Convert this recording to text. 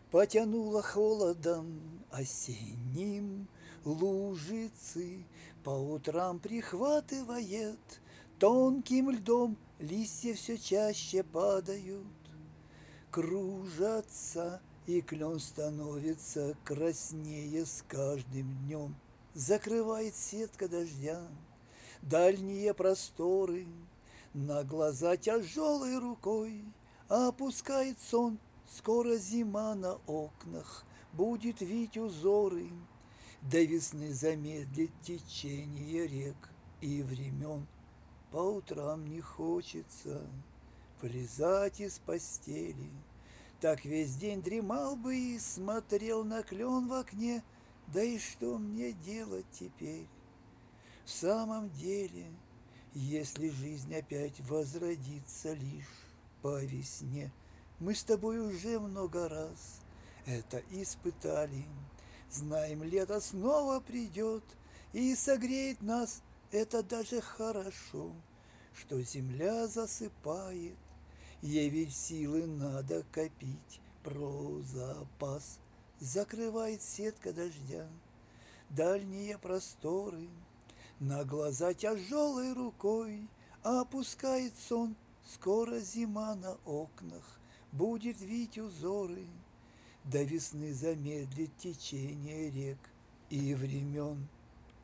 Потянуло холодом осенним лужицы, по утрам прихватывает тонким льдом, листья все чаще падают, кружатся, и клен становится краснее с каждым днем. Закрывает сетка дождя дальние просторы, на глаза тяжелой рукой опускает сон. Скоро зима на окнах будет вить узоры, до весны замедлит течение рек и времен. По утрам не хочется вылезать из постели, так весь день дремал бы и смотрел на клен в окне. Да и что мне делать теперь? В самом деле, если жизнь опять возродится лишь по весне, мы с тобой уже много раз это испытали. Знаем, лето снова придет и согреет нас. Это даже хорошо, что земля засыпает. Ей ведь силы надо копить про запас. Закрывает сетка дождя дальние просторы, на глаза тяжелой рукой опускает сон. Скоро зима на окнах будет вить узоры, до весны замедлит течение рек и времен.